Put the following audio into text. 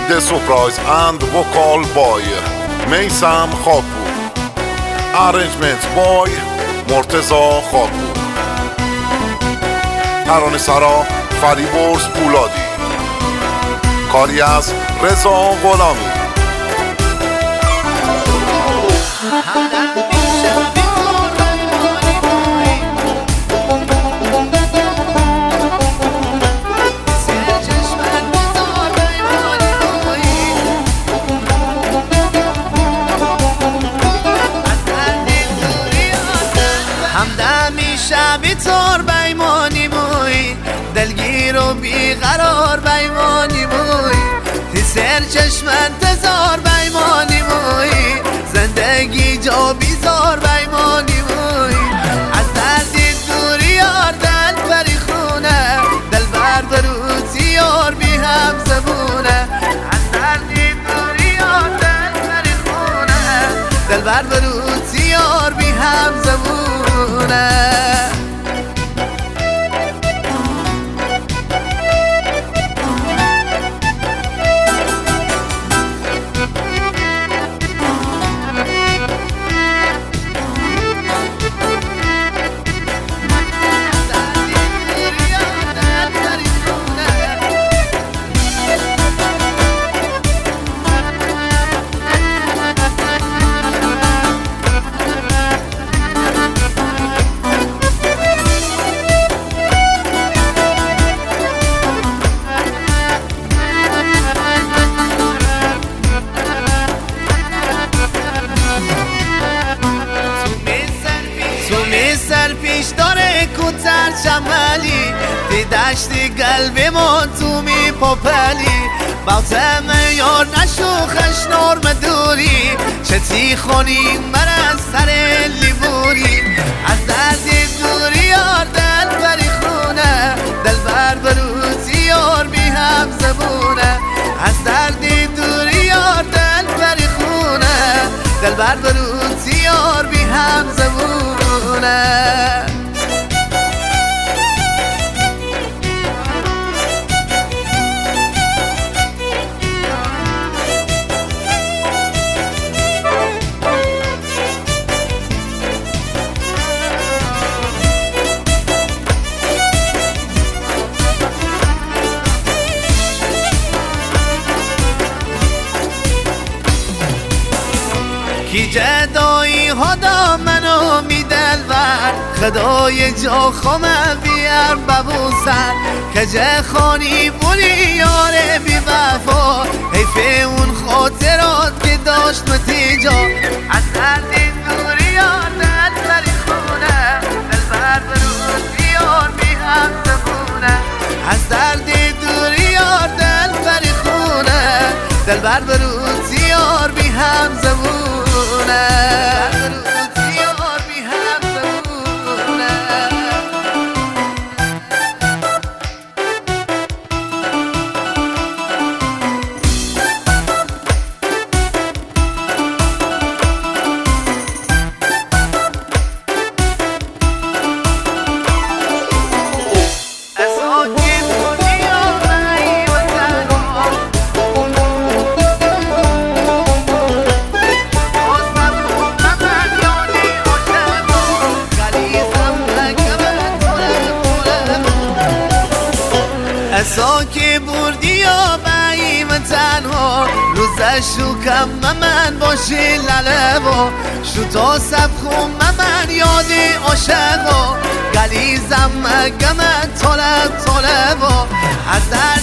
the surprise and vocal by میثم خاکپور. Arrangement by مرتضی خاکپور. ترانه سرا فریبرز پولادی. کاری از رضا غلامی. بی‌تار بیمانی موی دلگیر و بیقرار بیمانی موی تی سر چشم انتظار بیمانی موی زندگی جا بیزار بیمانی موی از دردی دوری یار دل پری خونه دل بردروتی یار بی هم زبونه از دردی دوری یار دل پری خونه دل بردروتی یار بی هم زبونه. سر پیش داره کوتر چملی دی دشتی قلب ما تو می پاپلی باوتم یار نشو خشنار مدوری چتی خونی من از سر لیبوری از دردی دوری یار دل بری خونه دل بر بروتی یار بی هم زبونه از دردی دوری یار دل بری خونه دل بر بروتی یار بی هم زبونه. کی جدایی ها دا منو میدل ور خدای جا خمه بیار ببوسن که جه خانی بولی یاره بی وفا حیف اون خاطرات که داشت متیجا از دردی دوری یار دل بری خونه دل بر بروت یار بی هم زبونه از دردی دوری یار دل بری خونه دل بر بروت یار بی هم زبونه. اسا که بردی یا بعیم تنها روزشو کم من باشی للبا شو تا سبخون من یادی عاشقا گلیزم مگه من طالبا از